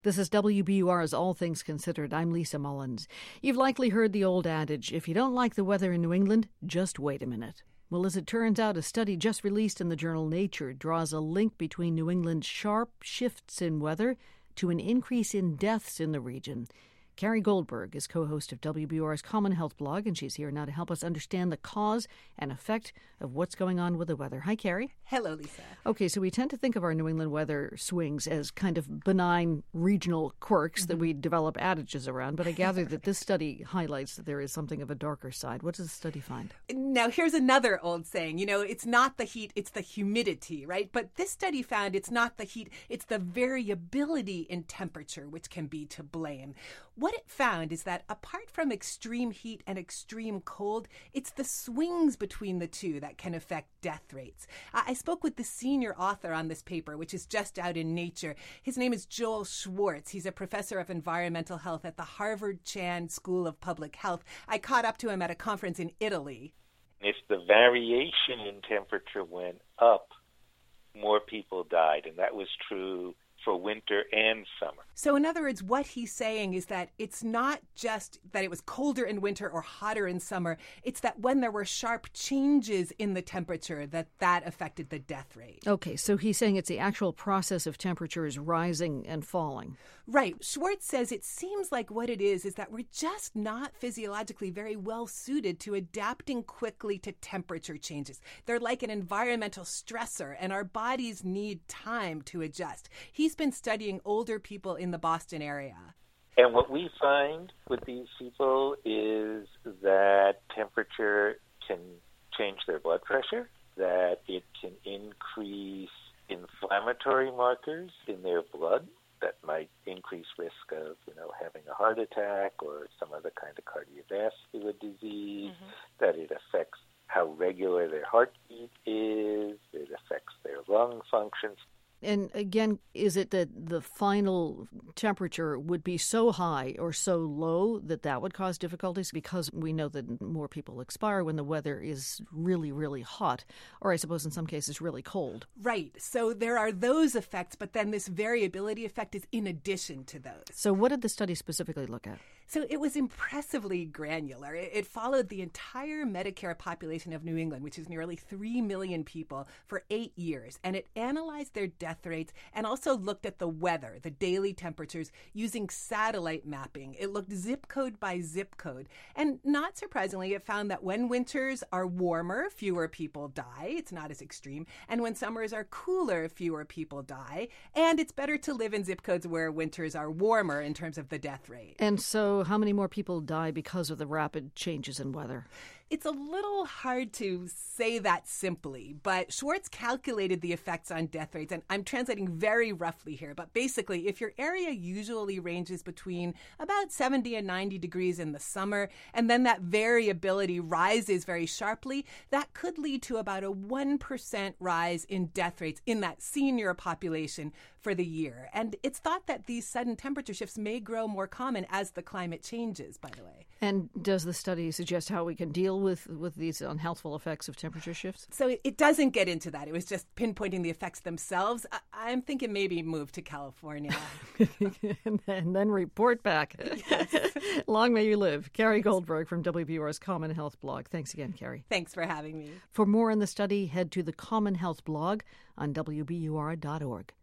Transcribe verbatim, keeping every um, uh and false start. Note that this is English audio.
This is W B U R's All Things Considered. I'm Lisa Mullins. You've likely heard the old adage, if you don't like the weather in New England, just wait a minute. Well, as it turns out, a study just released in the journal Nature draws a link between New England's sharp shifts in weather to an increase in deaths in the region. Carrie Goldberg is co-host of W B U R's Common Health blog, and she's here now to help us understand the cause and effect of what's going on with the weather. Hi, Carrie. Hello, Lisa. Okay, so we tend to think of our New England weather swings as kind of benign regional quirks mm-hmm. that we develop adages around, but I gather that this study highlights that there is something of a darker side. What does the study find? Now, here's another old saying. You know, it's not the heat, it's the humidity, right? But this study found it's not the heat, it's the variability in temperature which can be to blame. What it found is that apart from extreme heat and extreme cold, it's the swings between the two that can affect death rates. I spoke with the senior author on this paper, which is just out in Nature. His name is Joel Schwartz. He's a professor of environmental health at the Harvard Chan School of Public Health. I caught up to him at a conference in Italy. If the variation in temperature went up, more people died, and that was true for winter and summer. So in other words, what he's saying is that it's not just that it was colder in winter or hotter in summer. It's that when there were sharp changes in the temperature, that that affected the death rate. Okay, so he's saying it's the actual process of temperatures rising and falling. Right. Schwartz says it seems like what it is is that we're just not physiologically very well suited to adapting quickly to temperature changes. They're like an environmental stressor, and our bodies need time to adjust. He's been studying older people in the Boston area. And what we find with these people is that temperature can change their blood pressure, that it can increase inflammatory markers in their blood that might increase risk of, you know, having a heart attack or some other kind of cardiovascular disease, mm-hmm. that it affects how regular their heartbeat is, it affects their lung functions. And again, is it that the final temperature would be so high or so low that that would cause difficulties? Because we know that more people expire when the weather is really, really hot, or I suppose in some cases really cold. Right. So there are those effects, but then this variability effect is in addition to those. So what did the study specifically look at? So it was impressively granular. It followed the entire Medicare population of New England, which is nearly three million people, for eight years. And it analyzed their death rates and also looked at the weather, the daily temperatures, using satellite mapping. It looked zip code by zip code. And not surprisingly, it found that when winters are warmer, fewer people die. It's not as extreme. And when summers are cooler, fewer people die. And it's better to live in zip codes where winters are warmer in terms of the death rate. And so how many more people die because of the rapid changes in weather? It's a little hard to say that simply, but Schwartz calculated the effects on death rates, and I'm translating very roughly here, but basically, if your area usually ranges between about seventy and ninety degrees in the summer, and then that variability rises very sharply, that could lead to about a one percent rise in death rates in that senior population for the year. And it's thought that these sudden temperature shifts may grow more common as the climate changes, by the way. And does the study suggest how we can deal with, with these unhealthful effects of temperature shifts? So it, it doesn't get into that. It was just pinpointing the effects themselves. I, I'm thinking maybe move to California. and, then, and then report back. Yes. Long may you live. Carrie Goldberg from W B U R's Common Health blog. Thanks again, Carrie. Thanks for having me. For more on the study, head to the Common Health blog on W B U R dot org.